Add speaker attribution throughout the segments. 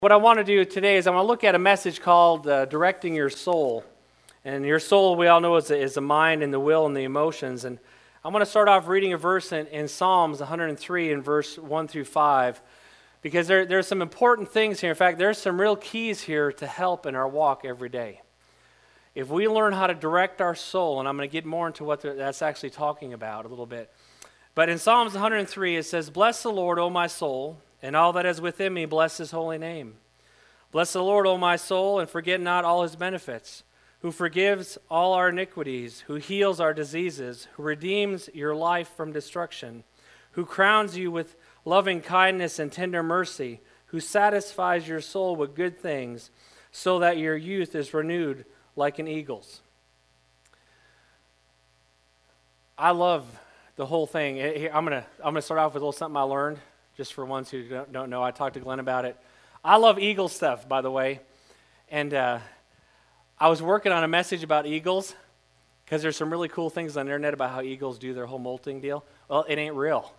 Speaker 1: What I want to do today is I want to look at a message called Directing Your Soul. And your soul, we all know, is the mind and the will and the emotions. And I want to start off reading a verse in Psalms 103 in verse 1 through 5, because there's some important things here. In fact, there's some real keys here to help in our walk every day. If we learn how to direct our soul, and I'm going to get more into what that's actually talking about a little bit. But in Psalms 103, it says, "Bless the Lord, O my soul, and all that is within me, bless his holy name. Bless the Lord, O my soul, and forget not all his benefits, who forgives all our iniquities, who heals our diseases, who redeems your life from destruction, who crowns you with loving kindness and tender mercy, who satisfies your soul with good things, so that your youth is renewed like an eagle's." I love the whole thing. I'm gonna start off with a little something I learned, just for ones who don't know. I talked to Glenn about it. I love eagle stuff, by the way. And I was working on a message about eagles, because there's some really cool things on the internet about how eagles do their whole molting deal. Well, it ain't real.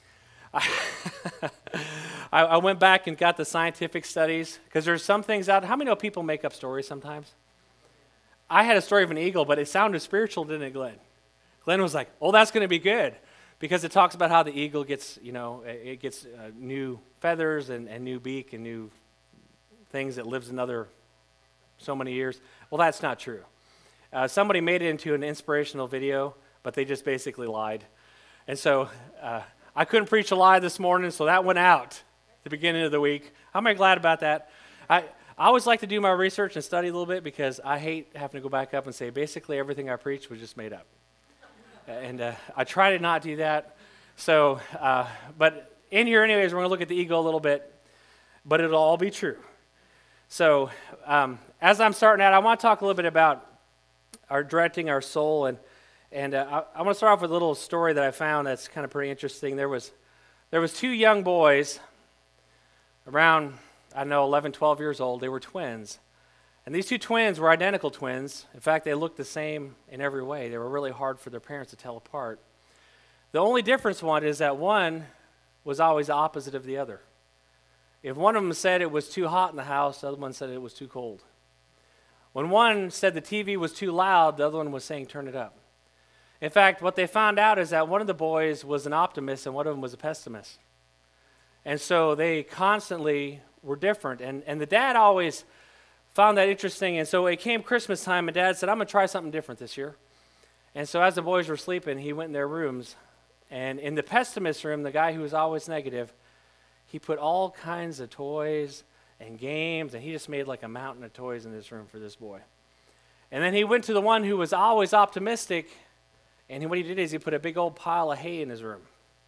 Speaker 1: I went back and got the scientific studies, because there's some things out. How many know people make up stories sometimes? I had a story of an eagle, but it sounded spiritual, didn't it, Glenn? Glenn was like, "Oh, that's going to be good." Because it talks about how the eagle gets, it gets new feathers and new beak and new things that lives another so many years. Well, that's not true. Somebody made it into an inspirational video, but they just basically lied. And so I couldn't preach a lie this morning, so that went out at the beginning of the week. I'm very glad about that. I always like to do my research and study a little bit, because I hate having to go back up and say basically everything I preached was just made up. And I try to not do that. So, but in here anyways, we're going to look at the ego a little bit, but it'll all be true. So, as I'm starting out, I want to talk a little bit about directing our soul. And I want to start off with a little story that I found that's kind of pretty interesting. There was two young boys around, 11, 12 years old. They were twins. And these two twins were identical twins. In fact, they looked the same in every way. They were really hard for their parents to tell apart. The only difference is that one was always the opposite of the other. If one of them said it was too hot in the house, the other one said it was too cold. When one said the TV was too loud, the other one was saying turn it up. In fact, what they found out is that one of the boys was an optimist and one of them was a pessimist. And so they constantly were different. And the dad always found that interesting, and so it came Christmas time, and Dad said, "I'm going to try something different this year." And so as the boys were sleeping, he went in their rooms, and in the pessimist room, the guy who was always negative, he put all kinds of toys and games, and he just made like a mountain of toys in this room for this boy. And then he went to the one who was always optimistic, and what he did is he put a big old pile of hay in his room.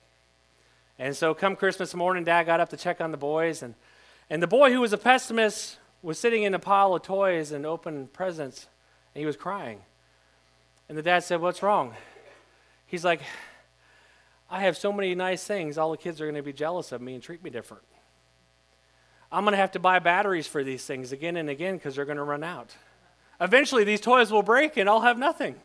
Speaker 1: And so come Christmas morning, Dad got up to check on the boys, and the boy who was a pessimist was sitting in a pile of toys and open presents, and he was crying. And the dad said, "What's wrong?" He's like, "I have so many nice things, all the kids are going to be jealous of me and treat me different. I'm going to have to buy batteries for these things again and again because they're going to run out. Eventually, these toys will break and I'll have nothing."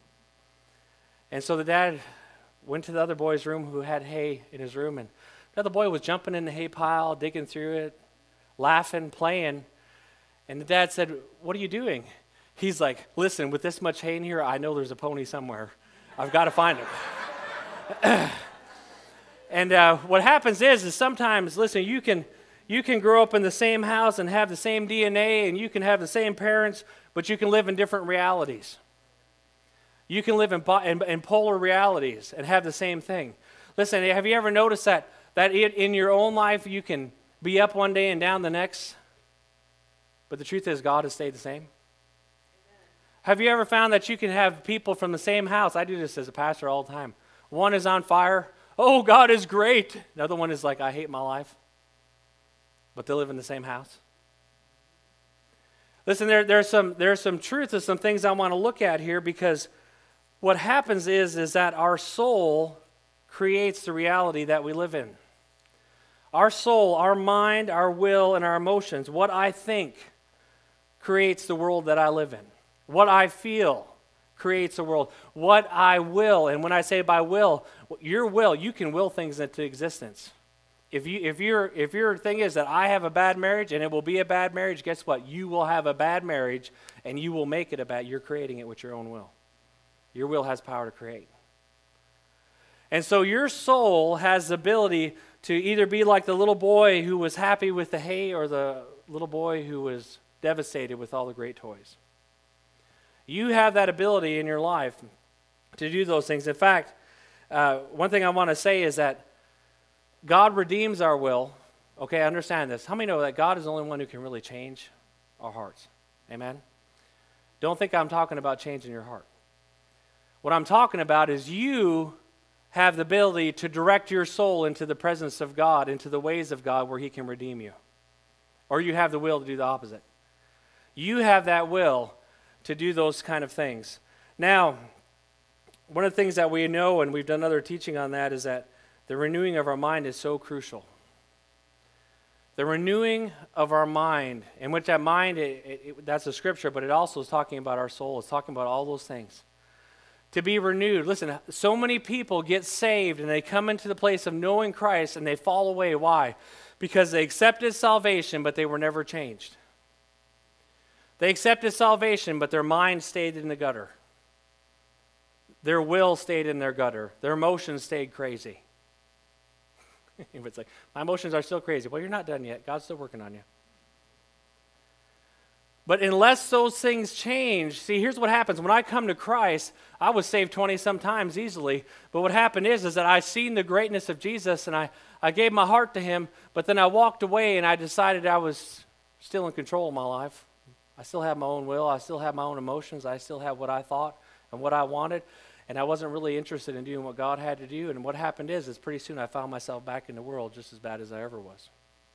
Speaker 1: And so the dad went to the other boy's room who had hay in his room, and the other boy was jumping in the hay pile, digging through it, laughing, playing. And the dad said, "What are you doing?" He's like, "Listen, with this much hay in here, I know there's a pony somewhere. I've got to find him." And what happens is sometimes, listen, you can grow up in the same house and have the same DNA, and you can have the same parents, but you can live in different realities. You can live in polar realities and have the same thing. Listen, have you ever noticed that in your own life you can be up one day and down the next? But the truth is, God has stayed the same. Amen. Have you ever found that you can have people from the same house? I do this as a pastor all the time. One is on fire. "Oh, God is great." The other one is like, "I hate my life." But they live in the same house. Listen, there's some truth to some things I want to look at here, because what happens is that our soul creates the reality that we live in. Our soul, our mind, our will, and our emotions, what I think, creates the world that I live in. What I feel creates a world. What I will, and when I say by will, your will, you can will things into existence. If your thing is that I have a bad marriage and it will be a bad marriage, guess what? You will have a bad marriage and you will make it a bad. You're creating it with your own will. Your will has power to create. And so your soul has the ability to either be like the little boy who was happy with the hay or the little boy who was devastated with all the great toys. You have that ability in your life to do those things. In fact, one thing I want to say is that God redeems our will. Okay, understand this. How many know that God is the only one who can really change our hearts? Amen? Don't think I'm talking about changing your heart. What I'm talking about is you have the ability to direct your soul into the presence of God, into the ways of God where He can redeem you. Or you have the will to do the opposite. You have that will to do those kind of things. Now, one of the things that we know, and we've done other teaching on that, is that the renewing of our mind is so crucial. The renewing of our mind, and with that mind, that's a scripture, but it also is talking about our soul. It's talking about all those things. To be renewed. Listen, so many people get saved and they come into the place of knowing Christ and they fall away. Why? Because they accepted salvation, but they were never changed. They accepted salvation, but their mind stayed in the gutter. Their will stayed in their gutter. Their emotions stayed crazy. It's like, my emotions are still crazy. Well, you're not done yet. God's still working on you. But unless those things change, see, here's what happens. When I come to Christ, I was saved 20-some times easily. But what happened is that I seen the greatness of Jesus, and I gave my heart to Him, but then I walked away, and I decided I was still in control of my life. I still have my own will. I still have my own emotions. I still have what I thought and what I wanted. And I wasn't really interested in doing what God had to do. And what happened is pretty soon I found myself back in the world just as bad as I ever was.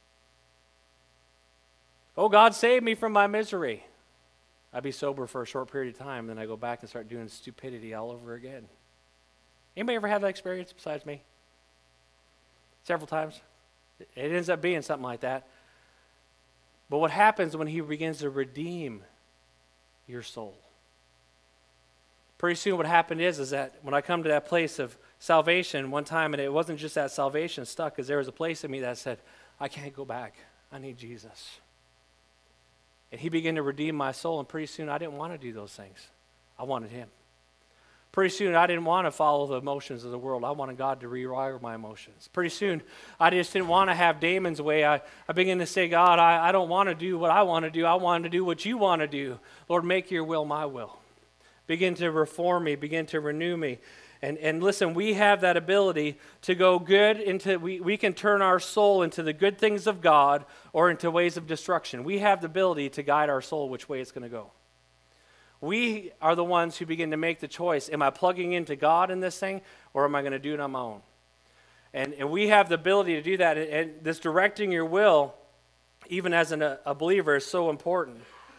Speaker 1: Oh, God saved me from my misery. I'd be sober for a short period of time, then I go back and start doing stupidity all over again. Anybody ever have that experience besides me? Several times. It ends up being something like that. But what happens when He begins to redeem your soul? Pretty soon what happened is that when I come to that place of salvation one time, and it wasn't just that salvation stuck, because there was a place in me that said, I can't go back. I need Jesus. And He began to redeem my soul, and pretty soon I didn't want to do those things. I wanted Him. Pretty soon I didn't want to follow the emotions of the world. I wanted God to rewire my emotions. Pretty soon I just didn't want to have Damon's way. I began to say, God, I don't want to do what I want to do. I want to do what You want to do. Lord, make Your will my will. Begin to reform me. Begin to renew me. And listen, we have that ability to go good into, we can turn our soul into the good things of God or into ways of destruction. We have the ability to guide our soul which way it's going to go. We are the ones who begin to make the choice. Am I plugging into God in this thing, or am I going to do it on my own? And we have the ability to do that. And this directing your will, even as a believer, is so important.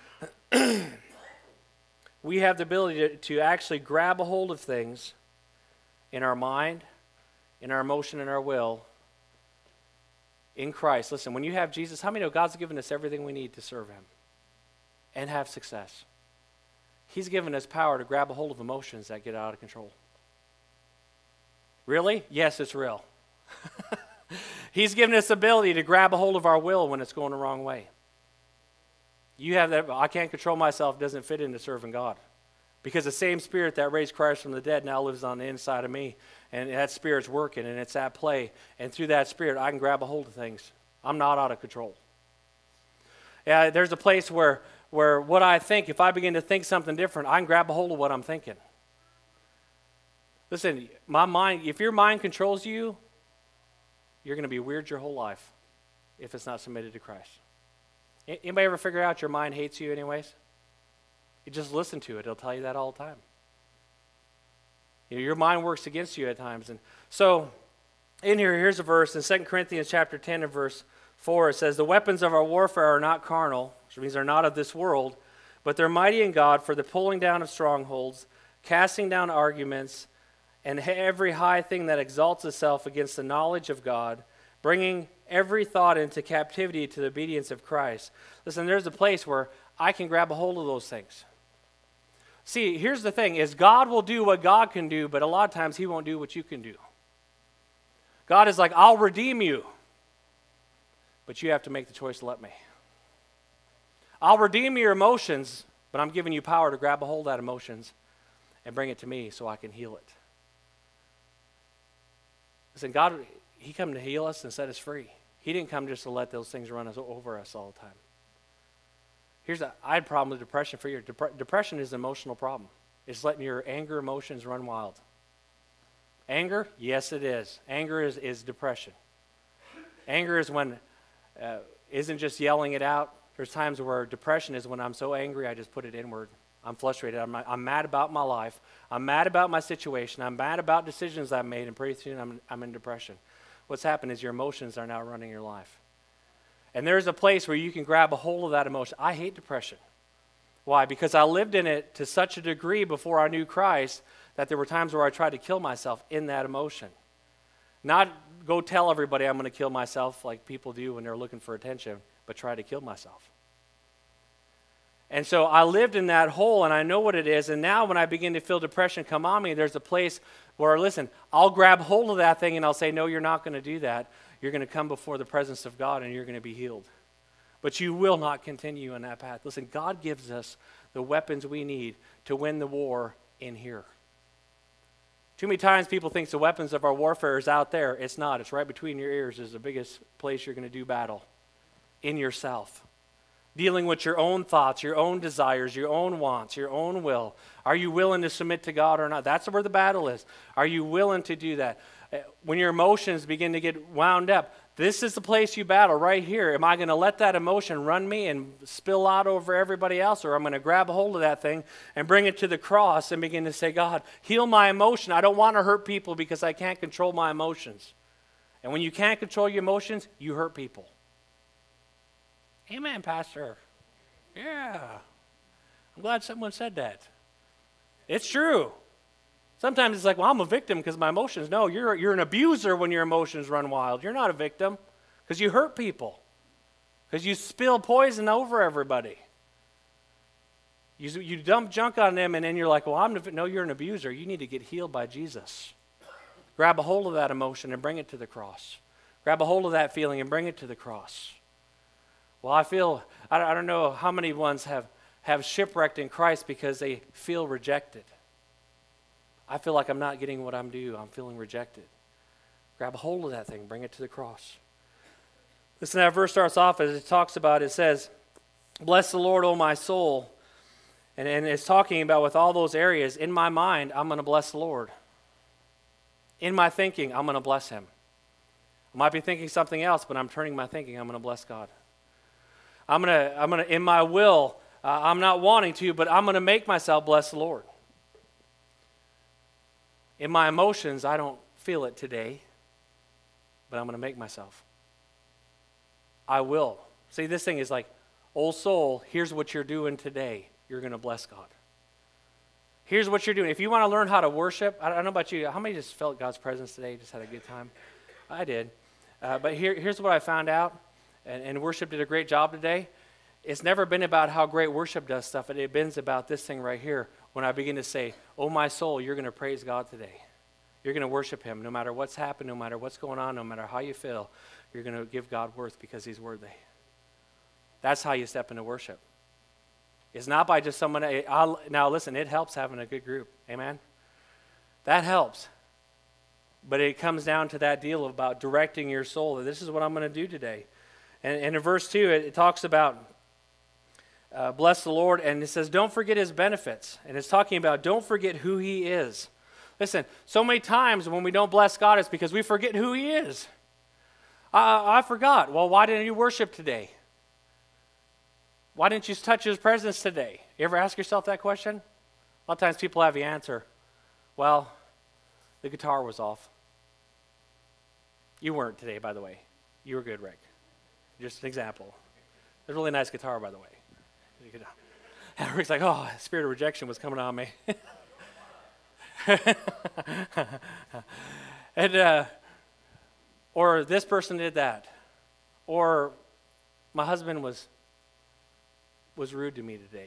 Speaker 1: We have the ability to actually grab a hold of things in our mind, in our emotion, in our will, in Christ. Listen, when you have Jesus, how many know God's given us everything we need to serve Him and have success? He's given us power to grab a hold of emotions that get out of control. Really? Yes, it's real. He's given us the ability to grab a hold of our will when it's going the wrong way. You have that, I can't control myself, doesn't fit into serving God. Because the same Spirit that raised Christ from the dead now lives on the inside of me. And that Spirit's working, and it's at play. And through that Spirit, I can grab a hold of things. I'm not out of control. Yeah, there's a place where what I think, if I begin to think something different, I can grab a hold of what I'm thinking. Listen, my mind, if your mind controls you, you're going to be weird your whole life if it's not submitted to Christ. Anybody ever figure out your mind hates you anyways? You just listen to it. It'll tell you that all the time. You know, your mind works against you at times. And so, here's a verse in 2 Corinthians chapter 10 and verse 4. It says, the weapons of our warfare are not carnal, which means they're not of this world, but they're mighty in God for the pulling down of strongholds, casting down arguments, and every high thing that exalts itself against the knowledge of God, bringing every thought into captivity to the obedience of Christ. Listen, there's a place where I can grab a hold of those things. See, here's the thing, is God will do what God can do, but a lot of times He won't do what you can do. God is like, I'll redeem you. but you have to make the choice to let me. I'll redeem your emotions, but I'm giving you power to grab a hold of that emotions and bring it to me so I can heal it. Listen, God, he came to heal us and set us free. He didn't come just to let those things run over us all the time. I had a problem with depression for years. Depression is an emotional problem. It's letting your anger emotions run wild. Anger? Yes, it is. Anger is depression. Anger is when, isn't just yelling it out. There's times where depression is when I'm so angry, I just put it inward. I'm frustrated. I'm mad about my life. I'm mad about my situation. I'm mad about decisions I've made, and pretty soon I'm in depression. What's happened is your emotions are now running your life. And there's a place where you can grab a hold of that emotion. I hate depression. Why? Because I lived in it to such a degree before I knew Christ that there were times where I tried to kill myself in that emotion. Not go tell everybody I'm going to kill myself like people do when they're looking for attention, but try to kill myself. And so I lived in that hole, and I know what it is. And now when I begin to feel depression come on me, there's a place where, listen, I'll grab hold of that thing and I'll say, no, you're not going to do that. You're going to come before the presence of God and you're going to be healed. But you will not continue on that path. Listen, God gives us the weapons we need to win the war in here. Too many times people think the weapons of our warfare is out there. It's not. It's right between your ears is the biggest place you're going to do battle. In yourself. Dealing with your own thoughts, your own desires, your own wants, your own will. Are you willing to submit to God or not? That's where the battle is. Are you willing to do that? When your emotions begin to get wound up, this is the place you battle right here. Am I going to let that emotion run me and spill out over everybody else, or I'm going to grab a hold of that thing and bring it to the cross and begin to say, God, heal my emotion. I don't want to hurt people because I can't control my emotions. And when you can't control your emotions, you hurt people. Amen, Pastor. Yeah. I'm glad someone said that. It's true. Sometimes it's like, well, I'm a victim because my emotions. No, you're an abuser when your emotions run wild. You're not a victim because you hurt people. Because you spill poison over everybody. You dump junk on them and then you're like, well, no, you're an abuser. You need to get healed by Jesus. Grab a hold of that emotion and bring it to the cross. Grab a hold of that feeling and bring it to the cross. Well, I don't know how many ones have shipwrecked in Christ because they feel rejected. I feel like I'm not getting what I'm due. I'm feeling rejected. Grab a hold of that thing. Bring it to the cross. Listen, that verse starts off as it talks about, it says, bless the Lord, O my soul. And it's talking about with all those areas. In my mind, I'm going to bless the Lord. In my thinking, I'm going to bless him. I might be thinking something else, but I'm turning my thinking. I'm going to bless God. I'm gonna in my will, I'm not wanting to, but I'm gonna make myself bless the Lord. In my emotions, I don't feel it today, but I'm gonna make myself. I will. See, this thing is like, old soul, here's what you're doing today. You're gonna bless God. Here's what you're doing. If you want to learn how to worship, I don't know about you, how many just felt God's presence today, just had a good time? I did. But here's what I found out. And worship did a great job today. It's never been about how great worship does stuff. It's been about this thing right here. When I begin to say, oh, my soul, you're going to praise God today. You're going to worship him no matter what's happened, no matter what's going on, no matter how you feel. You're going to give God worth because he's worthy. That's how you step into worship. It's not by just someone. Now, listen, it helps having a good group. Amen? That helps. But it comes down to that deal about directing your soul. This is what I'm going to do today. And in verse 2, it talks about bless the Lord, and it says, don't forget his benefits. And it's talking about don't forget who he is. Listen, so many times when we don't bless God, it's because we forget who he is. I forgot. Well, why didn't you worship today? Why didn't you touch his presence today? You ever ask yourself that question? A lot of times people have the answer. Well, the guitar was off. You weren't today, by the way. You were good, Rick. Just an example. It's a really nice guitar, by the way. And Rick's like, oh, spirit of rejection was coming on me. And or this person did that. Or my husband was rude to me today.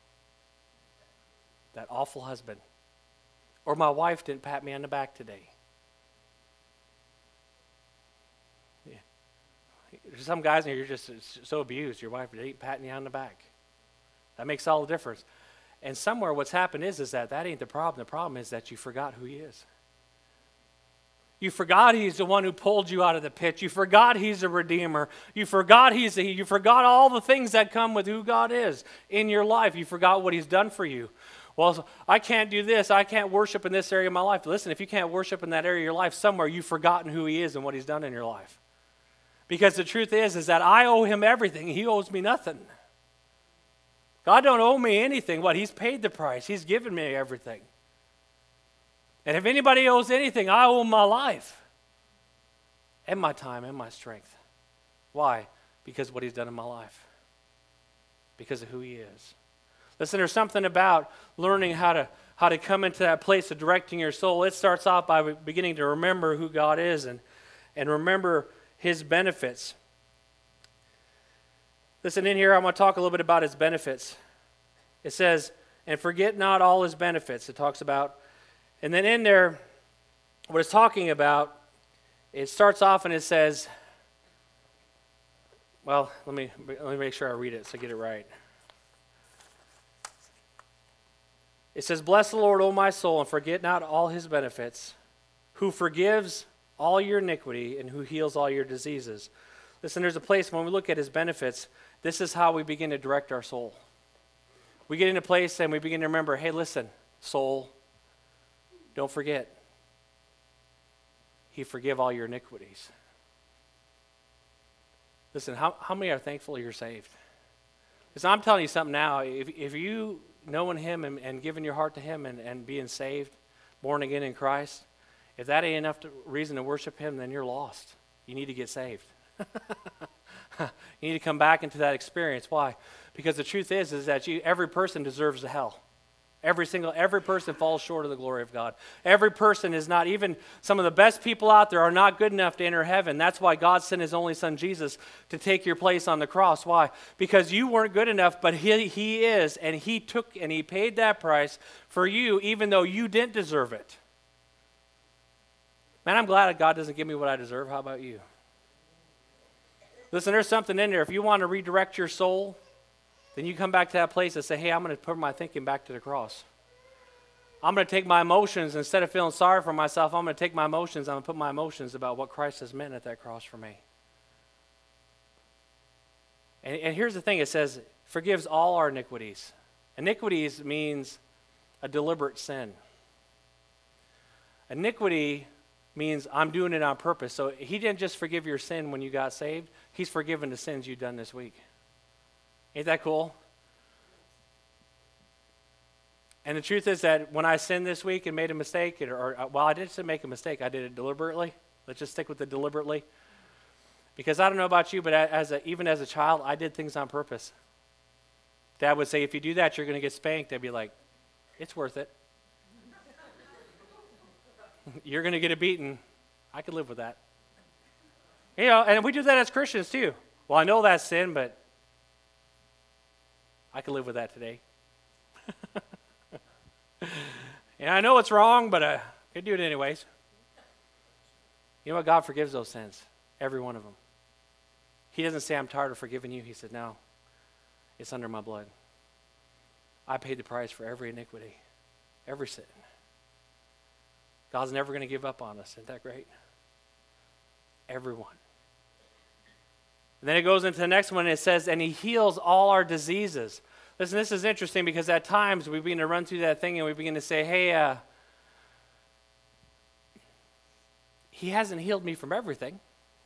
Speaker 1: That awful husband. Or my wife didn't pat me on the back today. There's some guys in here, you're just so abused. Your wife ain't patting you on the back. That makes all the difference. And somewhere what's happened is that ain't the problem. The problem is that you forgot who he is. You forgot he's the one who pulled you out of the pit. You forgot he's a redeemer. You forgot you forgot all the things that come with who God is in your life. You forgot what he's done for you. Well, I can't do this. I can't worship in this area of my life. Listen, if you can't worship in that area of your life, somewhere you've forgotten who he is and what he's done in your life. Because the truth is that I owe him everything. He owes me nothing. God don't owe me anything. What? He's paid the price. He's given me everything. And if anybody owes anything, I owe him my life and my time and my strength. Why? Because of what he's done in my life. Because of who he is. Listen, there's something about learning how to come into that place of directing your soul. It starts off by beginning to remember who God is and remember his benefits. Listen, in here I want to talk a little bit about his benefits. It says, and forget not all his benefits. It talks about, and then in there, what it's talking about, it starts off and it says, well, let me make sure I read it so I get it right. It says, bless the Lord, O my soul, and forget not all his benefits, who forgives all your iniquity and who heals all your diseases. Listen, there's a place when we look at his benefits, this is how we begin to direct our soul. We get in a place and we begin to remember, hey, listen, soul, don't forget, he forgive all your iniquities. Listen, how many are thankful you're saved? Listen, I'm telling you something now. If you knowing him and giving your heart to him and being saved, born again in Christ, if that ain't enough reason to worship him, then you're lost. You need to get saved. You need to come back into that experience. Why? Because the truth is that every person deserves the hell. Every person falls short of the glory of God. Every person is not, even some of the best people out there are not good enough to enter heaven. That's why God sent his only son Jesus to take your place on the cross. Why? Because you weren't good enough, but he is, and he took and he paid that price for you even though you didn't deserve it. Man, I'm glad that God doesn't give me what I deserve. How about you? Listen, there's something in there. If you want to redirect your soul, then you come back to that place and say, hey, I'm going to put my thinking back to the cross. I'm going to take my emotions, instead of feeling sorry for myself, I'm going to take my emotions, I'm going to put my emotions about what Christ has meant at that cross for me. And here's the thing, it says, forgives all our iniquities. Iniquities means a deliberate sin. Iniquity means I'm doing it on purpose. So he didn't just forgive your sin when you got saved, he's forgiven the sins you've done this week. Ain't that cool? And the truth is that when I sinned this week and made a mistake, I didn't make a mistake, I did it deliberately. Let's just stick with the deliberately. Because I don't know about you, but even as a child, I did things on purpose. Dad would say, if you do that, you're going to get spanked. I'd be like, it's worth it. You're going to get a beating. I could live with that. You know, and we do that as Christians too. Well, I know that's sin, but I can live with that today. And I know it's wrong, but I could do it anyways. You know what? God forgives those sins. Every one of them. He doesn't say, I'm tired of forgiving you. He said, no, it's under my blood. I paid the price for every iniquity, every sin. God's never going to give up on us. Isn't that great? Everyone. And then it goes into the next one and it says, and he heals all our diseases. Listen, this is interesting because at times we begin to run through that thing and we begin to say, hey, he hasn't healed me from everything.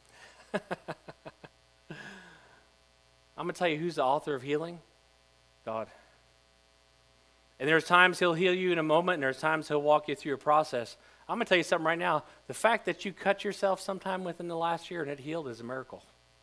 Speaker 1: I'm going to tell you who's the author of healing? God. And there's times he'll heal you in a moment and there's times he'll walk you through a process. I'm going to tell you something right now. The fact that you cut yourself sometime within the last year and it healed is a miracle.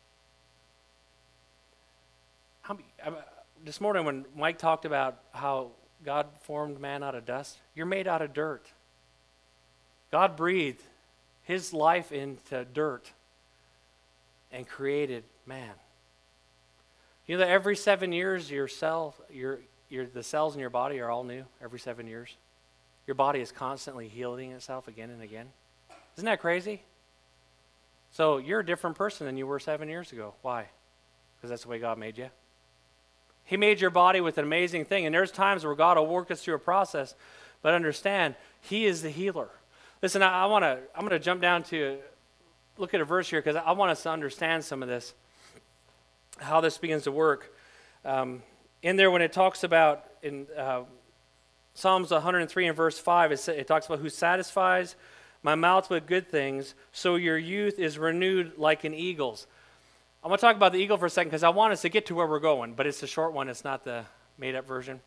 Speaker 1: This morning when Mike talked about how God formed man out of dust, you're made out of dirt. God breathed his life into dirt and created man. You know that every 7 years the cells in your body are all new every 7 years? Your body is constantly healing itself again and again. Isn't that crazy? So you're a different person than you were 7 years ago. Why? Because that's the way God made you. He made your body with an amazing thing. And there's times where God will work us through a process. But understand, He is the healer. Listen, I'm going to jump down to look at a verse here because I want us to understand some of this, how this begins to work. In there when it talks about in Psalms 103 and verse 5, it talks about who satisfies my mouth with good things, so your youth is renewed like an eagle's. I want to talk about the eagle for a second because I want us to get to where we're going, but it's a short one. It's not the made-up version.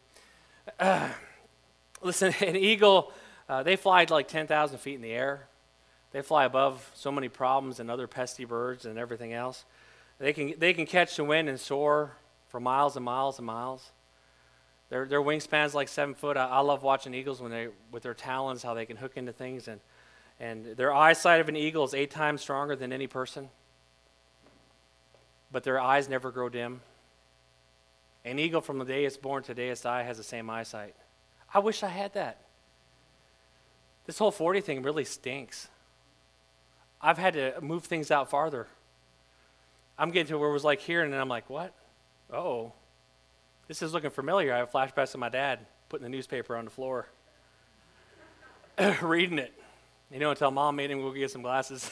Speaker 1: Listen, an eagle, they fly like 10,000 feet in the air. They fly above so many problems and other pesky birds and everything else. They can catch the wind and soar for miles and miles and miles. Their wingspan's like 7 foot. I love watching eagles when they with their talons, how they can hook into things, and their eyesight of an eagle is 8 times stronger than any person. But their eyes never grow dim. An eagle from the day it's born to the day it's died has the same eyesight. I wish I had that. This whole 40 thing really stinks. I've had to move things out farther. I'm getting to where it was like here, and then I'm like, what? Oh, this is looking familiar. I have flashbacks of my dad putting the newspaper on the floor, reading it. Until Mom made him go get some glasses.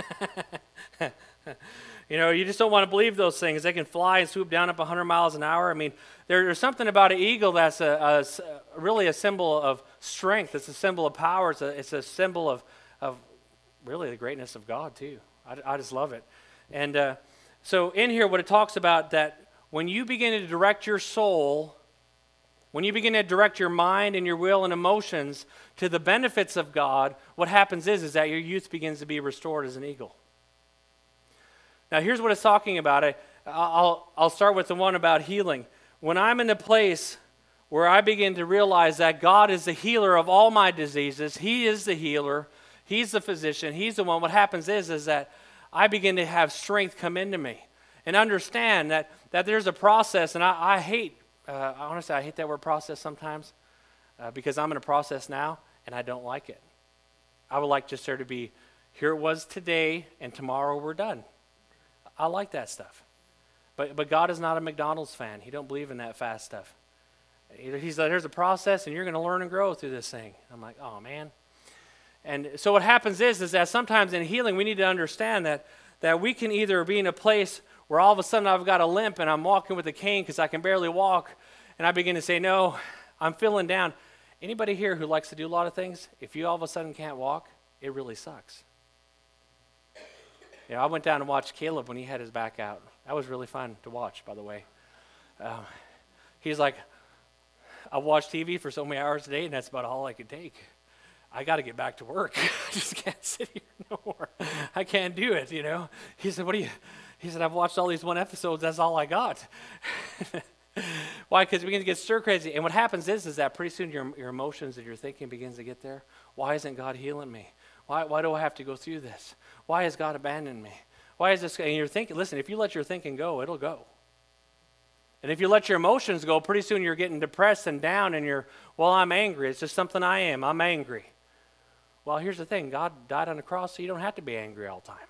Speaker 1: You just don't want to believe those things. They can fly and swoop down up 100 miles an hour. I mean, there's something about an eagle that's really a symbol of strength. It's a symbol of power. It's a symbol of really the greatness of God, too. I just love it. And so in here, what it talks about, that when you begin to direct your soul, when you begin to direct your mind and your will and emotions to the benefits of God, what happens is that your youth begins to be restored as an eagle. Now, here's what it's talking about. I'll start with the one about healing. When I'm in a place where I begin to realize that God is the healer of all my diseases, He is the healer, He's the physician, He's the one, what happens is that I begin to have strength come into me and understand that there's a process, and I hate, honestly, I hate that word process sometimes because I'm in a process now, and I don't like it. I would like just there to be, here it was today, and tomorrow we're done. I like that stuff. But God is not a McDonald's fan. He don't believe in that fast stuff. He's like, there's a process, and you're going to learn and grow through this thing. I'm like, oh, man. And so what happens is that sometimes in healing, we need to understand that we can either be in a place where all of a sudden I've got a limp, and I'm walking with a cane because I can barely walk, and I begin to say, no, I'm feeling down. Anybody here who likes to do a lot of things, if you all of a sudden can't walk, it really sucks. I went down and watched Caleb when he had his back out. That was really fun to watch, by the way. He's like, I watch TV for so many hours a day, and that's about all I could take. I got to get back to work. I just can't sit here no more. I can't do it, He said, He said, I've watched all these 1 episodes. That's all I got. Why? Because we begin to get stir crazy. And what happens is that pretty soon your emotions and your thinking begins to get there. Why isn't God healing me? Why do I have to go through this? Why has God abandoned me? Why is this? And you're thinking, listen, if you let your thinking go, it'll go. And if you let your emotions go, pretty soon you're getting depressed and down and I'm angry. It's just something I am. I'm angry. Well, here's the thing. God died on the cross so you don't have to be angry all the time.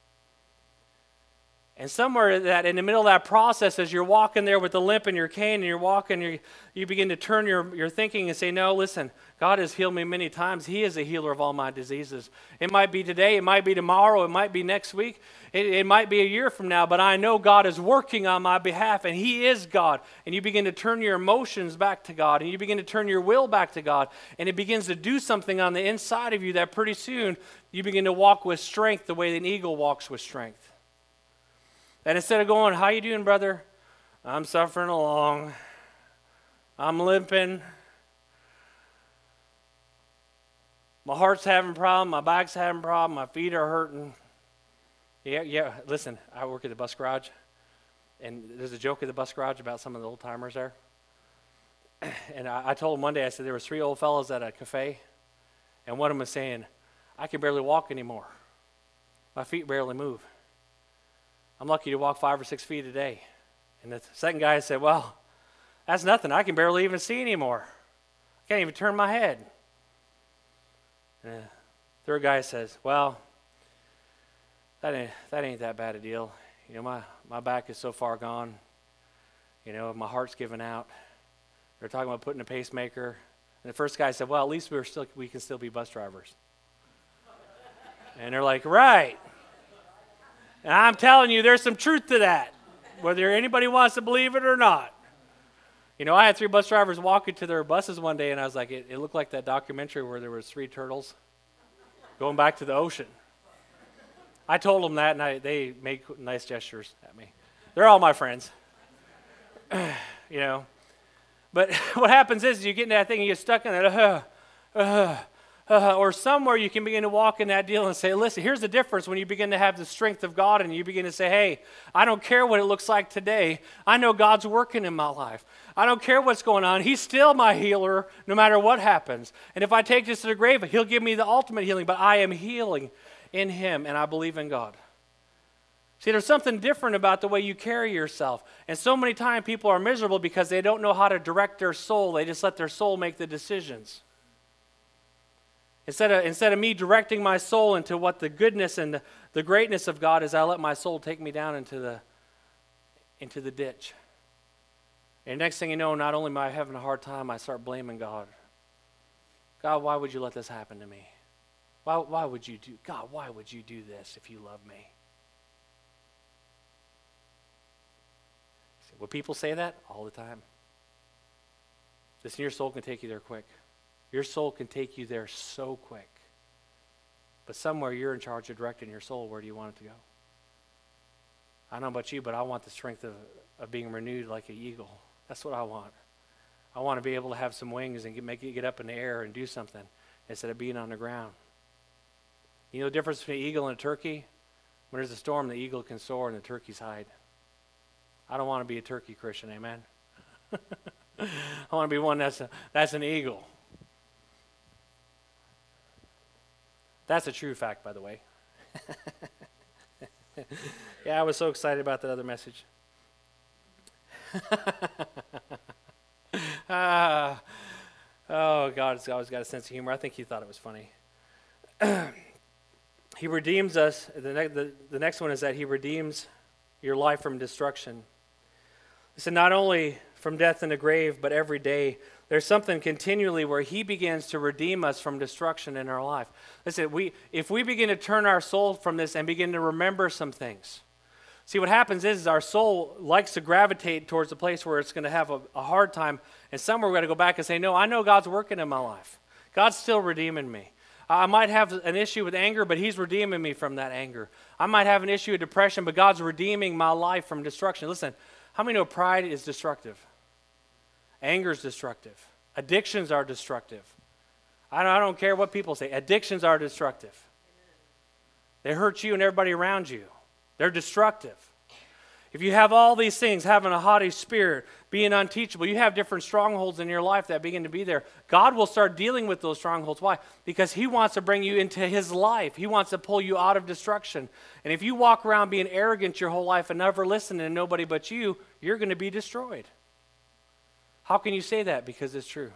Speaker 1: And somewhere that in the middle of that process, as you're walking there with the limp and your cane, and you're walking, you begin to turn your thinking and say, no, listen, God has healed me many times. He is a healer of all my diseases. It might be today, it might be tomorrow, it might be next week, it might be a year from now, but I know God is working on my behalf, and He is God. And you begin to turn your emotions back to God, and you begin to turn your will back to God, and it begins to do something on the inside of you that pretty soon you begin to walk with strength the way an eagle walks with strength. And instead of going, how you doing, brother? I'm suffering along. I'm limping. My heart's having a problem. My back's having a problem. My feet are hurting. Yeah. Listen, I work at the bus garage. And there's a joke at the bus garage about some of the old timers there. And I told them one day, I said, there was 3 old fellows at a cafe. And one of them was saying, I can barely walk anymore. My feet barely move. I'm lucky to walk 5 or 6 feet a day. And the second guy said, well, that's nothing. I can barely even see anymore. I can't even turn my head. And the third guy says, well, that ain't that bad a deal. My back is so far gone. My heart's given out. They're talking about putting a pacemaker. And the first guy said, well, at least we can still be bus drivers. And they're like, right. And I'm telling you, there's some truth to that, whether anybody wants to believe it or not. I had 3 bus drivers walking to their buses one day, and I was like, it looked like that documentary where there was 3 turtles going back to the ocean. I told them that, and they made nice gestures at me. They're all my friends. But what happens is you get into that thing, and you get stuck in that, or somewhere you can begin to walk in that deal and say, listen, here's the difference when you begin to have the strength of God and you begin to say, hey, I don't care what it looks like today. I know God's working in my life. I don't care what's going on. He's still my healer no matter what happens. And if I take this to the grave, he'll give me the ultimate healing, but I am healing in him, and I believe in God. See, there's something different about the way you carry yourself. And so many times people are miserable because they don't know how to direct their soul. They just let their soul make the decisions. Instead of me directing my soul into what the goodness and the greatness of God is, I let my soul take me down into the ditch. And next thing you know, not only am I having a hard time, I start blaming God. God, why would you let this happen to me? Why would you do this if you love me? Will people say that? All the time. Listen, your soul can take you there quick. Your soul can take you there so quick. But somewhere you're in charge of directing your soul. Where do you want it to go? I don't know about you, but I want the strength of being renewed like an eagle. That's what I want. I want to be able to have some wings and make it get up in the air and do something instead of being on the ground. You know the difference between an eagle and a turkey? When there's a storm, the eagle can soar and the turkeys hide. I don't want to be a turkey Christian, amen? I want to be one that's an eagle. That's a true fact, by the way. Yeah, I was so excited about that other message. God's always got a sense of humor. I think he thought it was funny. He redeems us. The next one is that he redeems your life from destruction. Listen, not only from death and the grave, but every day. There's something continually where he begins to redeem us from destruction in our life. Listen, if we begin to turn our soul from this and begin to remember some things. See, what happens is our soul likes to gravitate towards a place where it's going to have a hard time, and somewhere we're going to go back and say, no, I know God's working in my life. God's still redeeming me. I might have an issue with anger, but he's redeeming me from that anger. I might have an issue with depression, but God's redeeming my life from destruction. Listen, how many know pride is destructive? Anger is destructive. Addictions are destructive. I don't care what people say. Addictions are destructive. They hurt you and everybody around you. They're destructive. If you have all these things, having a haughty spirit, being unteachable, you have different strongholds in your life that begin to be there. God will start dealing with those strongholds. Why? Because he wants to bring you into his life. He wants to pull you out of destruction. And if you walk around being arrogant your whole life and never listening to nobody but you, you're going to be destroyed. How can you say that? Because it's true.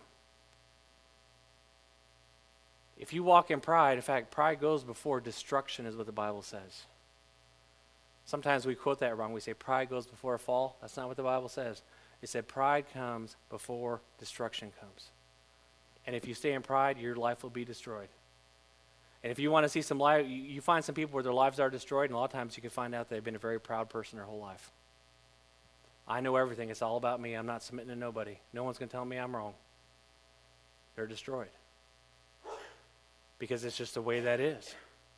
Speaker 1: If you walk in pride, in fact, pride goes before destruction is what the Bible says. Sometimes we quote that wrong. We say pride goes before a fall. That's not what the Bible says. It said pride comes before destruction comes. And if you stay in pride, your life will be destroyed. And if you want to see some life, you find some people where their lives are destroyed, and a lot of times you can find out they've been a very proud person their whole life. I know everything. It's all about me. I'm not submitting to nobody. No one's going to tell me I'm wrong. They're destroyed. Because it's just the way that is.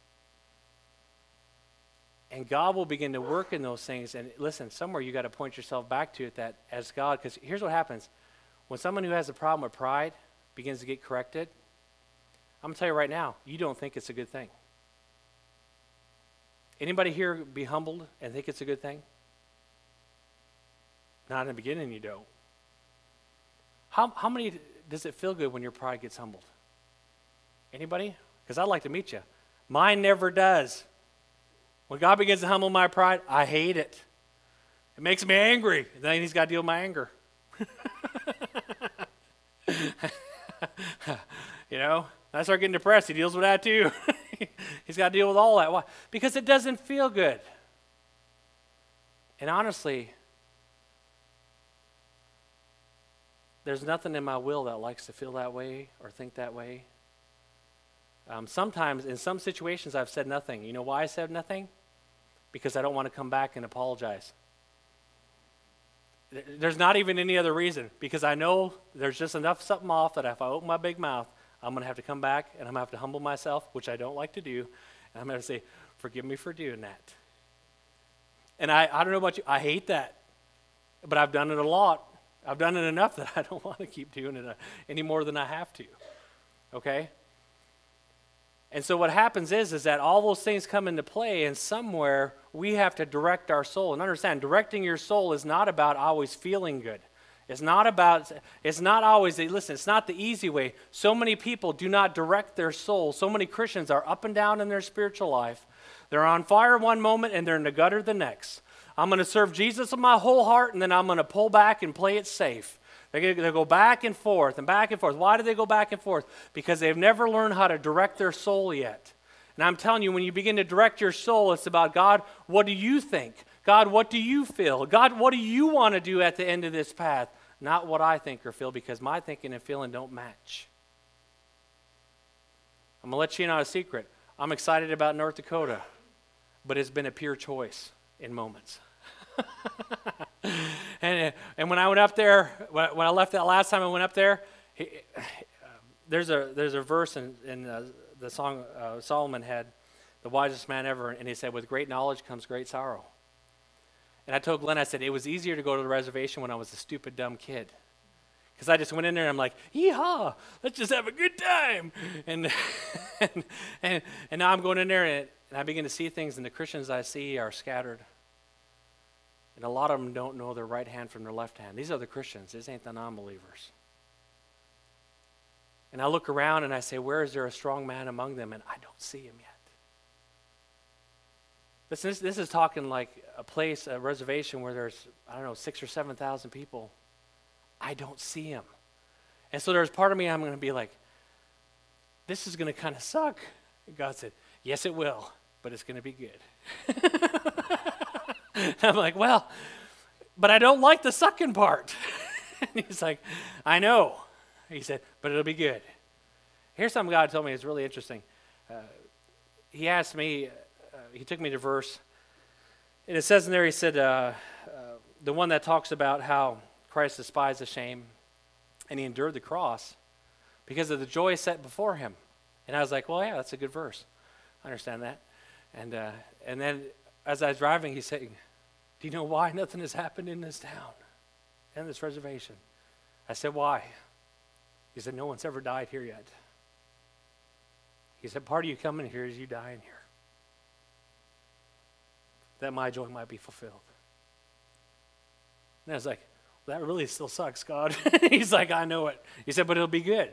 Speaker 1: And God will begin to work in those things. And listen, somewhere you got to point yourself back to it that as God, because here's what happens. When someone who has a problem with pride begins to get corrected, I'm going to tell you right now, you don't think it's a good thing. Anybody here be humbled and think it's a good thing? Not in the beginning, you don't. How many does it feel good when your pride gets humbled? Anybody? Because I'd like to meet you. Mine never does. When God begins to humble my pride, I hate it. It makes me angry. Then he's got to deal with my anger. You know, I start getting depressed. He deals with that too. He's got to deal with all that. Why? Because it doesn't feel good. And honestly, there's nothing in my will that likes to feel that way or think that way. Sometimes, in some situations, I've said nothing. You know why I said nothing? Because I don't want to come back and apologize. There's not even any other reason, because I know there's just enough something off that if I open my big mouth, I'm going to have to come back and I'm going to have to humble myself, which I don't like to do, and I'm going to say, forgive me for doing that. And I don't know about you, I hate that, but I've done it a lot. I've done it enough that I don't want to keep doing it any more than I have to, okay? And so what happens is that all those things come into play, and somewhere we have to direct our soul. And understand, directing your soul is not about always feeling good. It's not always, listen, it's not the easy way. So many people do not direct their soul. So many Christians are up and down in their spiritual life. They're on fire one moment and they're in the gutter the next. I'm going to serve Jesus with my whole heart, and then I'm going to pull back and play it safe. They go back and forth and back and forth. Why do they go back and forth? Because they've never learned how to direct their soul yet. And I'm telling you, when you begin to direct your soul, it's about, God, what do you think? God, what do you feel? God, what do you want to do at the end of this path? Not what I think or feel, because my thinking and feeling don't match. I'm going to let you in on a secret. I'm excited about North Dakota, but it's been a pure choice in moments. And when I went up there, when I left that last time I went up there, there's a verse in the song Solomon had, the wisest man ever, and he said, with great knowledge comes great sorrow. And I told Glenn, I said, it was easier to go to the reservation when I was a stupid, dumb kid. Because I just went in there and I'm like, yeehaw, let's just have a good time. And now I'm going in there and I begin to see things, and the Christians I see are scattered. And a lot of them don't know their right hand from their left hand. These are the Christians. These ain't the non-believers. And I look around and I say, where is there a strong man among them? And I don't see him yet. This is talking like a place, a reservation where there's, 6,000 or 7,000 people. I don't see him. And so there's part of me, I'm going to be like, this is going to kind of suck. And God said, yes, it will, but it's going to be good. I'm like, well, but I don't like the sucking part. And he's like, I know. He said, but it'll be good. Here's something God told me is really interesting. He asked me, he took me to verse, and it says in there, he said, the one that talks about how Christ despised the shame, and he endured the cross because of the joy set before him. And I was like, well, yeah, that's a good verse. I understand that. And then as I was driving, he's saying, do you know why nothing has happened in this town, in this reservation? I said, why? He said, no one's ever died here yet. He said, part of you coming here is you dying here, that my joy might be fulfilled. And I was like, well, that really still sucks, God. He's like, I know it. He said, but it'll be good.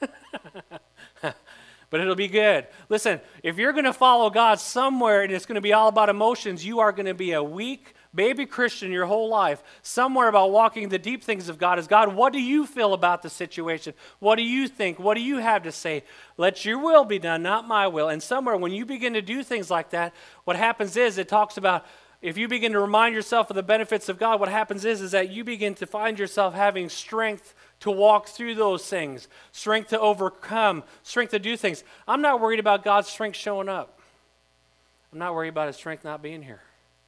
Speaker 1: But it'll be good. Listen, if you're going to follow God somewhere and it's going to be all about emotions, you are going to be a weak baby Christian your whole life. Somewhere about walking the deep things of God is, God, what do you feel about the situation? What do you think? What do you have to say? Let your will be done, not my will. And somewhere when you begin to do things like that, what happens is it talks about, if you begin to remind yourself of the benefits of God, what happens is that you begin to find yourself having strength to walk through those things, strength to overcome, strength to do things. I'm not worried about God's strength showing up. I'm not worried about his strength not being here.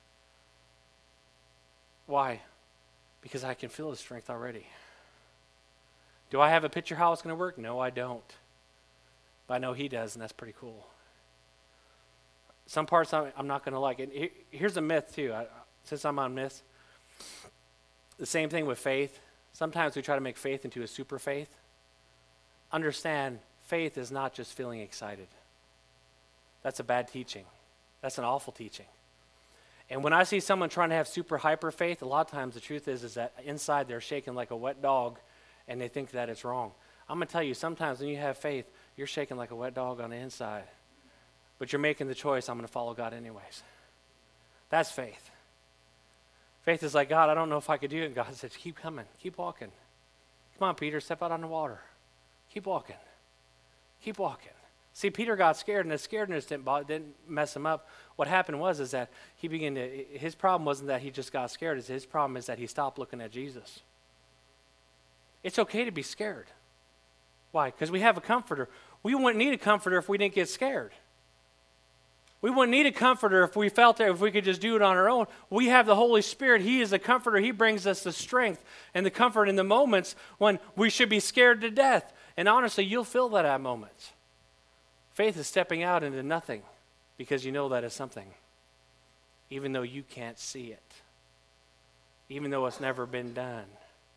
Speaker 1: Why? Because I can feel his strength already. Do I have a picture how it's going to work? No, I don't. But I know he does, and that's pretty cool. Some parts I'm not going to like. And here's a myth, too. Since I'm on myths, the same thing with faith. Sometimes we try to make faith into a super faith. Understand, faith is not just feeling excited. That's a bad teaching. That's an awful teaching. And when I see someone trying to have super hyper faith, a lot of times the truth is that inside they're shaking like a wet dog, and they think that it's wrong. I'm going to tell you, sometimes when you have faith, you're shaking like a wet dog on the inside. But you're making the choice, I'm going to follow God anyways. That's faith. Faith is like, God, I don't know if I could do it. And God says, keep coming. Keep walking. Come on, Peter, step out on the water. Keep walking. Keep walking. See, Peter got scared, and the scaredness didn't mess him up. What happened is that his problem wasn't that he just got scared. His problem is that he stopped looking at Jesus. It's okay to be scared. Why? Because we have a comforter. We wouldn't need a comforter if we didn't get scared. We wouldn't need a comforter if we felt that if we could just do it on our own. We have the Holy Spirit. He is a comforter. He brings us the strength and the comfort in the moments when we should be scared to death. And honestly, you'll feel that at moments. Faith is stepping out into nothing because you know that is something, even though you can't see it, even though it's never been done.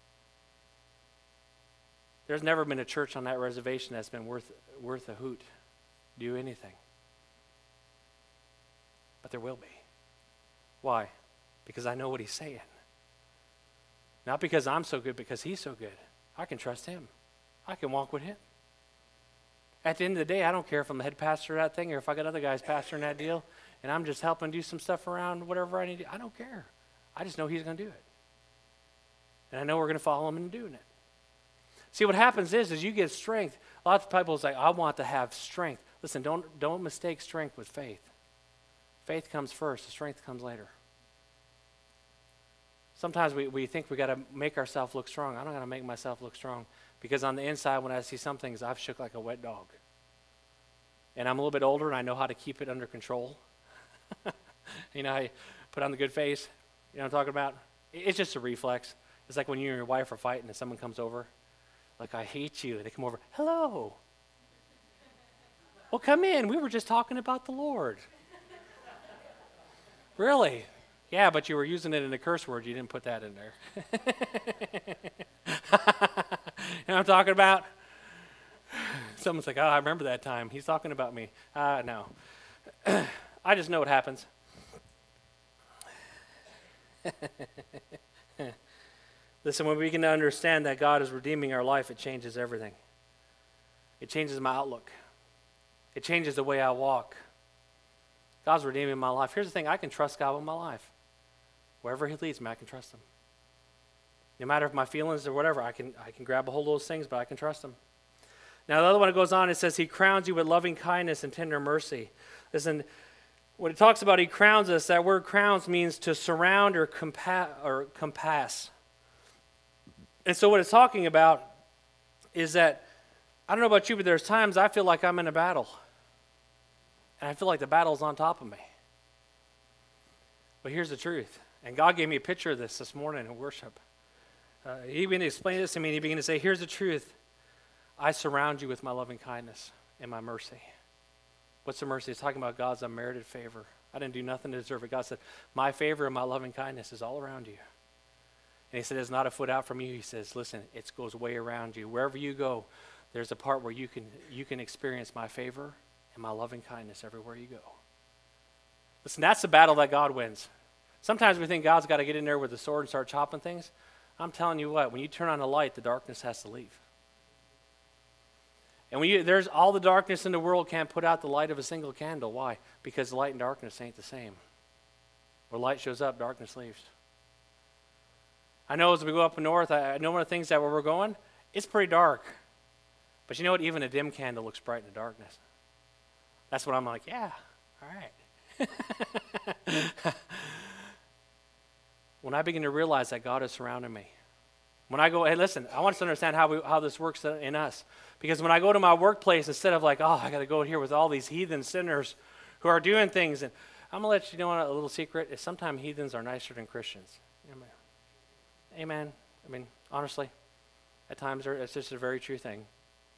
Speaker 1: There's never been a church on that reservation that's been worth a hoot, do anything. But there will be. Why? Because I know what he's saying. Not because I'm so good, because he's so good. I can trust him. I can walk with him. At the end of the day, I don't care if I'm the head pastor of that thing or if I got other guys pastoring that deal and I'm just helping do some stuff around whatever I need to do. I don't care. I just know he's going to do it. And I know we're going to follow him in doing it. See, what happens is you get strength. A lot of people say, I want to have strength. Listen, don't mistake strength with faith. Faith comes first. The strength comes later. Sometimes we think we got to make ourselves look strong. I don't got to make myself look strong because on the inside, when I see some things, I've shook like a wet dog. And I'm a little bit older, and I know how to keep it under control. You know how you put on the good face? You know what I'm talking about? It's just a reflex. It's like when you and your wife are fighting and someone comes over. Like, I hate you. They come over, hello. Well, come in. We were just talking about the Lord. Really? Yeah, but you were using it in a curse word. You didn't put that in there. You know what I'm talking about? Someone's like, oh, I remember that time. He's talking about me. No. I just know what happens. Listen, when we begin to understand that God is redeeming our life, it changes everything. It changes my outlook. It changes the way I walk. God's redeeming my life. Here's the thing, I can trust God with my life. Wherever he leads me, I can trust him. No matter if my feelings or whatever, I can grab a hold of those things, but I can trust him. Now, the other one, it goes on, it says, he crowns you with loving kindness and tender mercy. Listen, when it talks about he crowns us, that word crowns means to surround or compass. And so what it's talking about is that, I don't know about you, but there's times I feel like I'm in a battle. And I feel like the battle's on top of me. But here's the truth. And God gave me a picture of this morning in worship. He began to explain this to me, and he began to say, here's the truth. I surround you with my loving kindness and my mercy. What's the mercy? It's talking about God's unmerited favor. I didn't do nothing to deserve it. God said, my favor and my loving kindness is all around you. And he said, it's not a foot out from you. He says, listen, it goes way around you. Wherever you go, there's a part where you can experience my favor and my loving kindness everywhere you go. Listen, that's the battle that God wins. Sometimes we think God's got to get in there with the sword and start chopping things. I'm telling you what, when you turn on the light, the darkness has to leave. And there's all the darkness in the world can't put out the light of a single candle. Why? Because light and darkness ain't the same. Where light shows up, darkness leaves. I know as we go up north, I know one of the things that where we're going, it's pretty dark. But you know what? Even a dim candle looks bright in the darkness. That's what I'm like, yeah, all right. When I begin to realize that God is surrounding me. When I go, hey, listen, I want us to understand how this works in us. Because when I go to my workplace, instead of like, oh, I got to go here with all these heathen sinners who are doing things, and I'm going to let you know a little secret, is sometimes heathens are nicer than Christians. Amen. I mean, honestly, at times it's just a very true thing.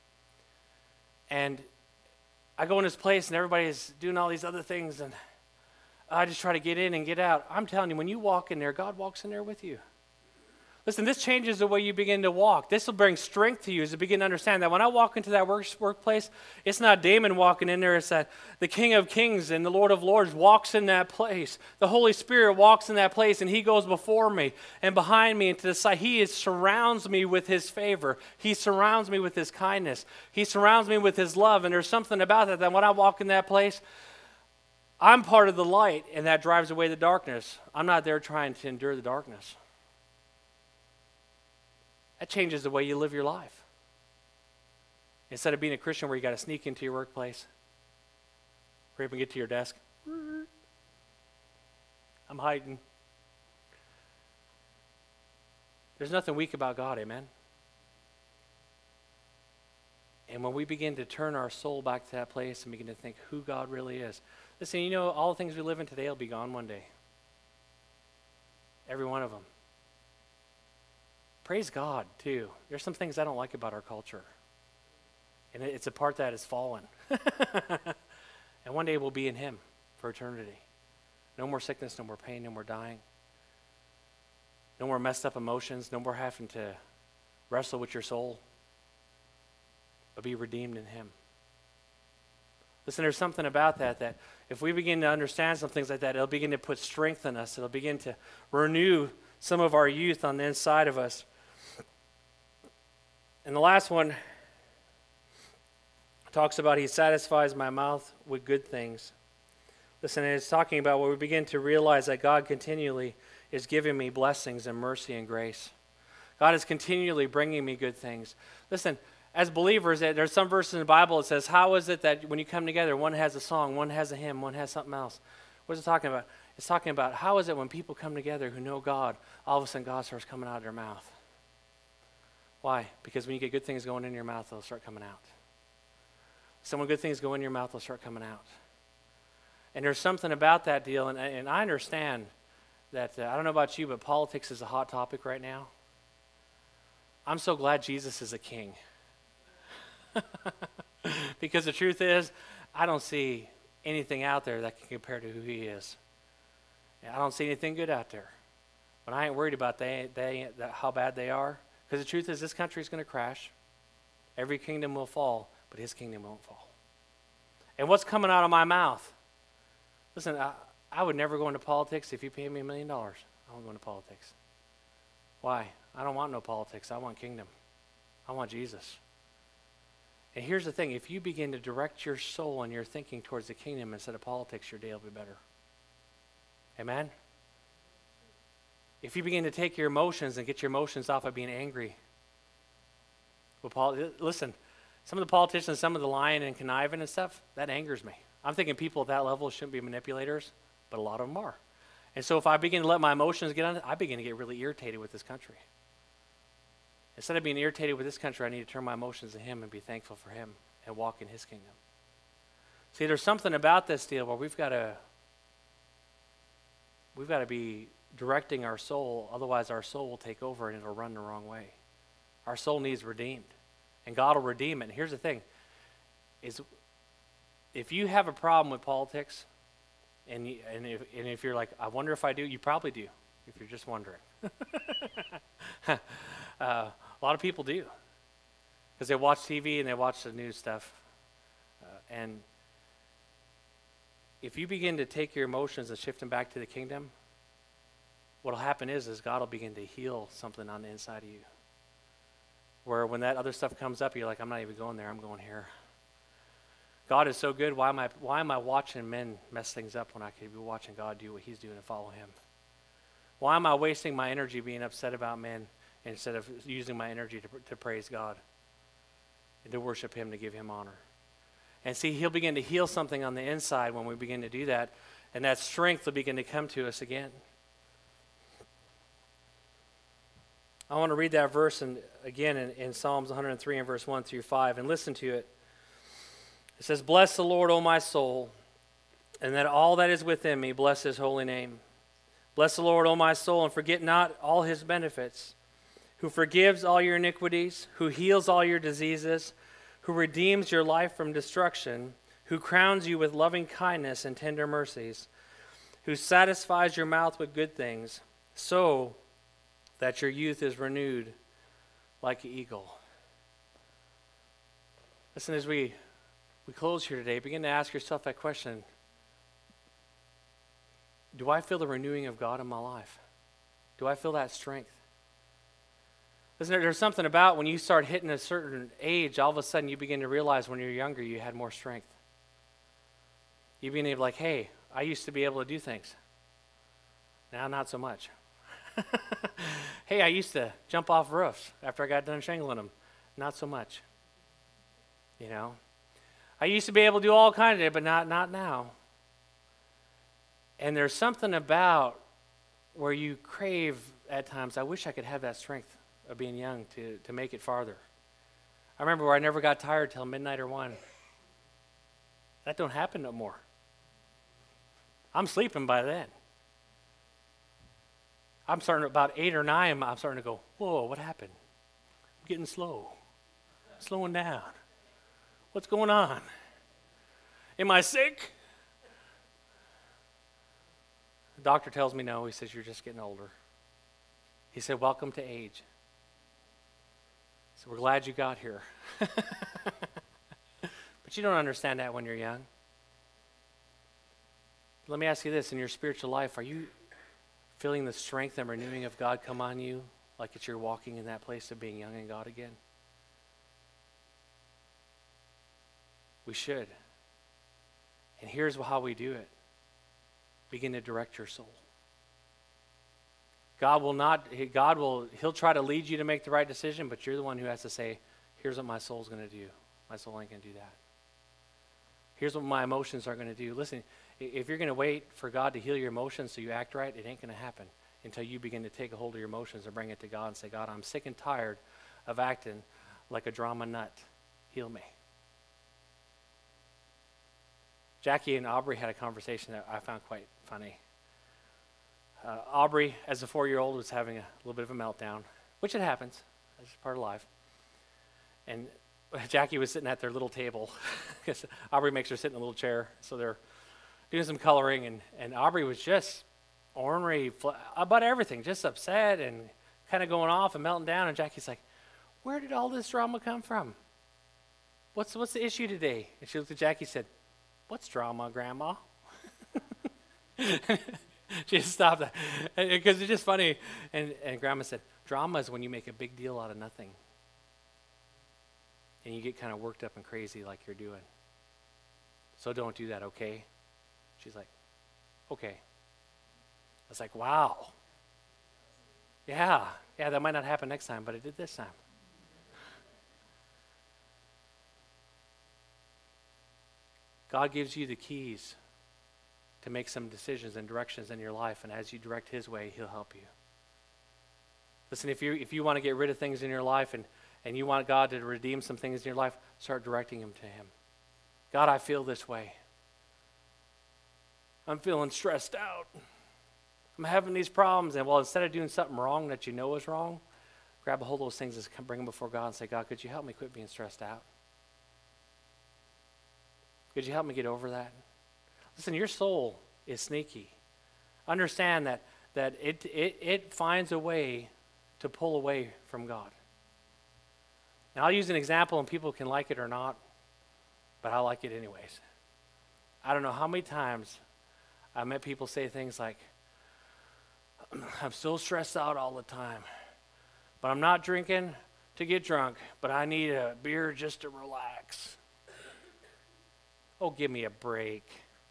Speaker 1: And I go in this place and everybody's doing all these other things and I just try to get in and get out. I'm telling you, when you walk in there, God walks in there with you. Listen, this changes the way you begin to walk. This will bring strength to you as you begin to understand that when I walk into that workplace, it's not Damon walking in there. It's that the King of Kings and the Lord of Lords walks in that place. The Holy Spirit walks in that place, and he goes before me and behind me and to the side. He surrounds me with his favor. He surrounds me with his kindness. He surrounds me with his love, and there's something about that when I walk in that place, I'm part of the light, and that drives away the darkness. I'm not there trying to endure the darkness. That changes the way you live your life. Instead of being a Christian where you got to sneak into your workplace, hurry up and get to your desk. I'm hiding. There's nothing weak about God, amen? And when we begin to turn our soul back to that place and begin to think who God really is, listen, you know, all the things we live in today will be gone one day. Every one of them. Praise God, too. There's some things I don't like about our culture. And it's a part that has fallen. And one day we'll be in Him for eternity. No more sickness, no more pain, no more dying. No more messed up emotions, no more having to wrestle with your soul, but be redeemed in Him. Listen, there's something about that if we begin to understand some things like that, it'll begin to put strength in us. It'll begin to renew some of our youth on the inside of us. And the last one talks about He satisfies my mouth with good things. Listen, it's talking about where we begin to realize that God continually is giving me blessings and mercy and grace. God is continually bringing me good things. Listen, as believers, there's some verses in the Bible that says, how is it that when you come together, one has a song, one has a hymn, one has something else? What is it talking about? It's talking about how is it when people come together who know God, all of a sudden God starts coming out of their mouth. Why? Because when you get good things going in your mouth, they'll start coming out. So when good things go in your mouth, they'll start coming out. And there's something about that deal, and I understand that, I don't know about you, but politics is a hot topic right now. I'm so glad Jesus is a king. Because the truth is, I don't see anything out there that can compare to who He is. I don't see anything good out there. But I ain't worried about how bad they are. Because the truth is, this country is going to crash. Every kingdom will fall, but His kingdom won't fall. And what's coming out of my mouth? Listen, I would never go into politics. If you pay me $1 million, I won't go into politics. Why? I don't want no politics. I want kingdom. I want Jesus. And here's the thing. If you begin to direct your soul and your thinking towards the kingdom instead of politics, your day will be better. Amen? If you begin to take your emotions and get your emotions off of being angry. Listen, some of the politicians, some of the lying and conniving and stuff, that angers me. I'm thinking people at that level shouldn't be manipulators, but a lot of them are. And so if I begin to let my emotions get on it, I begin to get really irritated with this country. Instead of being irritated with this country, I need to turn my emotions to Him and be thankful for Him and walk in His kingdom. See, there's something about this deal where we've got to be directing our soul, otherwise our soul will take over and it'll run the wrong way. Our soul needs redeemed, and God will redeem it. And here's the thing, is if you have a problem with politics, and if you're like, I wonder if I do, you probably do, if you're just wondering. A lot of people do, because they watch TV and they watch the news stuff. And if you begin to take your emotions and shift them back to the kingdom, what will happen is God will begin to heal something on the inside of you. Where when that other stuff comes up, you're like, I'm not even going there, I'm going here. God is so good. Why am I watching men mess things up when I could be watching God do what He's doing and follow Him? Why am I wasting my energy being upset about men instead of using my energy to praise God and to worship Him, to give Him honor? And see, He'll begin to heal something on the inside when we begin to do that, and that strength will begin to come to us again. I want to read that verse again in Psalms 103 and verse 1 through 5, and listen to it. It says, "Bless the Lord, O my soul, and that all that is within me, bless His holy name. Bless the Lord, O my soul, and forget not all His benefits, who forgives all your iniquities, who heals all your diseases, who redeems your life from destruction, who crowns you with loving kindness and tender mercies, who satisfies your mouth with good things, so that your youth is renewed like an eagle." Listen, as we close here today, begin to ask yourself that question. Do I feel the renewing of God in my life? Do I feel that strength? Listen, there's something about when you start hitting a certain age, all of a sudden you begin to realize when you're younger you had more strength. You begin to be like, hey, I used to be able to do things. Now not so much. Hey, I used to jump off roofs after I got done shingling them. Not so much. You know, I used to be able to do all kinds of it, but not now. And there's something about where you crave at times, I wish I could have that strength of being young to make it farther. I remember where I never got tired till midnight or 1. That don't happen no more. I'm sleeping by then. I'm starting about 8 or 9, I'm starting to go, whoa, what happened? I'm getting slow. Slowing down. What's going on? Am I sick? The doctor tells me no. He says, you're just getting older. He said, welcome to age. So we're glad you got here. But you don't understand that when you're young. Let me ask you this, in your spiritual life, are you feeling the strength and renewing of God come on you like it's you're walking in that place of being young in God again? We should. And here's how we do it. Begin to direct your soul. He'll try to lead you to make the right decision, but you're the one who has to say, here's what my soul's going to do. My soul ain't going to do that. Here's what my emotions are going to do. Listen, if you're going to wait for God to heal your emotions so you act right, it ain't going to happen until you begin to take a hold of your emotions and bring it to God and say, God, I'm sick and tired of acting like a drama nut. Heal me. Jackie and Aubrey had a conversation that I found quite funny. Aubrey, as a 4-year-old, was having a little bit of a meltdown, which it happens. It's part of life. And Jackie was sitting at their little table because Aubrey makes her sit in a little chair. So they're doing some coloring, and Aubrey was just ornery about everything, just upset and kind of going off and melting down. And Jackie's like, where did all this drama come from? What's the issue today? And she looked at Jackie and said, what's drama, Grandma? She just stopped that because it's just funny. And Grandma said, drama is when you make a big deal out of nothing. And you get kind of worked up and crazy like you're doing. So don't do that, okay? She's like, okay. I was like, wow. Yeah, that might not happen next time, but it did this time. God gives you the keys to make some decisions and directions in your life, and as you direct His way, He'll help you. Listen, if you want to get rid of things in your life and you want God to redeem some things in your life, start directing them to Him. God, I feel this way. I'm feeling stressed out. I'm having these problems. And instead of doing something wrong that you know is wrong, grab a hold of those things and bring them before God and say, God, could you help me quit being stressed out? Could you help me get over that? Listen, your soul is sneaky. Understand that it finds a way to pull away from God. Now, I'll use an example, and people can like it or not, but I like it anyways. I don't know how many times I met people say things like, I'm still stressed out all the time, but I'm not drinking to get drunk, but I need a beer just to relax. Oh, give me a break.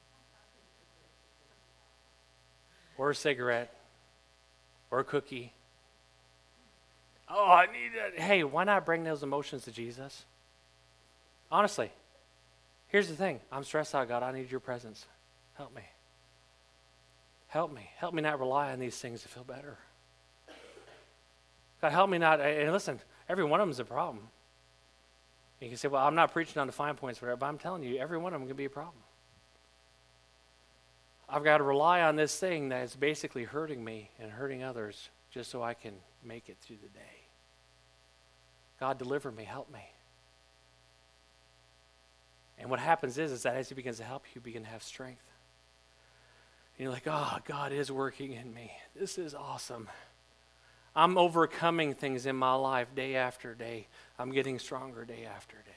Speaker 1: Or a cigarette. Or a cookie. Oh, I need that. Hey, why not bring those emotions to Jesus? Honestly, here's the thing. I'm stressed out, God. I need your presence. Help me. Help me. Help me not rely on these things to feel better. God, help me not. And listen, every one of them is a problem. You can say, well, I'm not preaching on the fine points, whatever, but I'm telling you, every one of them can be a problem. I've got to rely on this thing that is basically hurting me and hurting others just so I can make it through the day. God, deliver me, help me. And what happens is that as He begins to help you, begin to have strength. And you're like, oh, God is working in me. This is awesome. I'm overcoming things in my life day after day. I'm getting stronger day after day.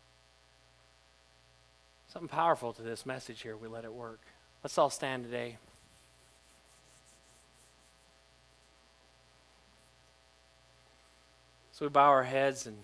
Speaker 1: Something powerful to this message here. We let it work. Let's all stand today. So we bow our heads and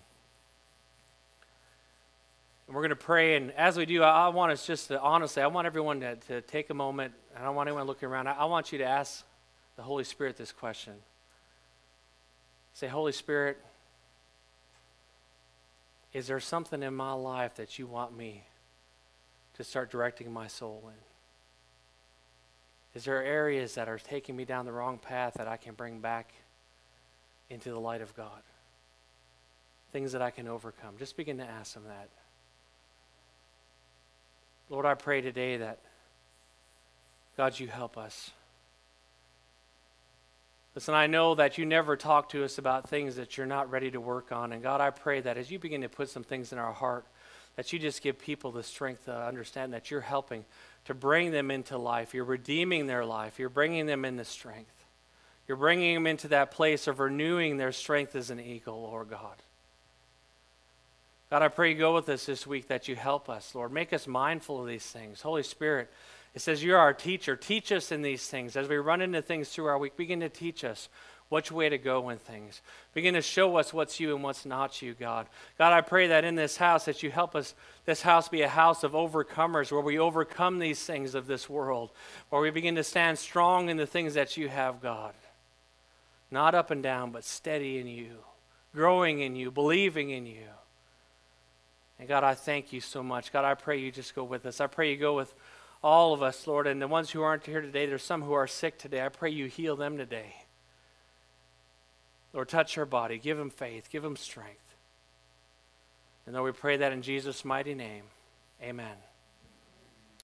Speaker 1: we're going to pray. And as we do, I want us just to, honestly, I want everyone to take a moment. I don't want anyone looking around. I want you to ask the Holy Spirit this question. Say, Holy Spirit, is there something in my life that you want me to start directing my soul in? Is there areas that are taking me down the wrong path that I can bring back into the light of God? Things that I can overcome. Just begin to ask Him that. Lord, I pray today that, God, you help us. Listen, I know that you never talk to us about things that you're not ready to work on. And God, I pray that as you begin to put some things in our heart, that you just give people the strength to understand that you're helping to bring them into life. You're redeeming their life. You're bringing them into strength. You're bringing them into that place of renewing their strength as an eagle, Lord God. God, I pray you go with us this week, that you help us, Lord. Make us mindful of these things. Holy Spirit, it says you're our teacher. Teach us in these things. As we run into things through our week, begin to teach us which way to go in things. Begin to show us what's you and what's not you, God. God, I pray that in this house, that you help us, this house be a house of overcomers, where we overcome these things of this world, where we begin to stand strong in the things that you have, God. Not up and down, but steady in you, growing in you, believing in you. And God, I thank you so much. God, I pray you just go with us. I pray you go with all of us, Lord. And the ones who aren't here today, there's some who are sick today. I pray you heal them today. Lord, touch her body. Give them faith. Give them strength. And Lord, we pray that in Jesus' mighty name. Amen.